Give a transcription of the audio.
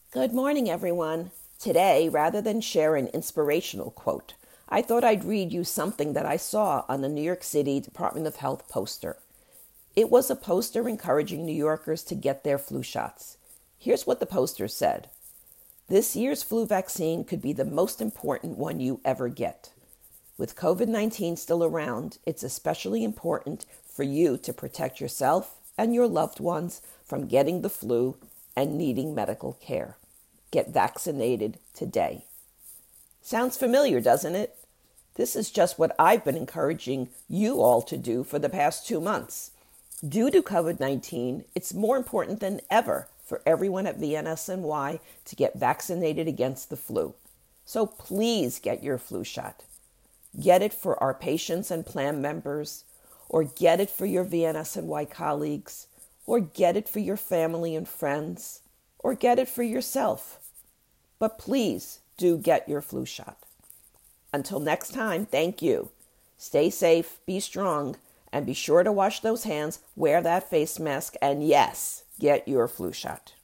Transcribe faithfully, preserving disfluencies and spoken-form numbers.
Good morning, everyone. Today, rather than share an inspirational quote, I thought I'd read you something that I saw on the New York City Department of Health poster. It was a poster encouraging New Yorkers to get their flu shots. Here's what the poster said. This year's flu vaccine could be the most important one you ever get. With covid nineteen still around, it's especially important for you to protect yourself and your loved ones from getting the flu and needing medical care. Get vaccinated today. Sounds familiar, doesn't it? This is just what I've been encouraging you all to do for the past two months. Due to covid nineteen, it's more important than ever for everyone at V N S N Y to get vaccinated against the flu. So please get your flu shot. Get it for our patients and plan members, or get it for your V N S N Y colleagues, or get it for your family and friends, or get it for yourself. But please do get your flu shot. Until next time, thank you. Stay safe, be strong, and be sure to wash those hands, wear that face mask, and yes, get your flu shot.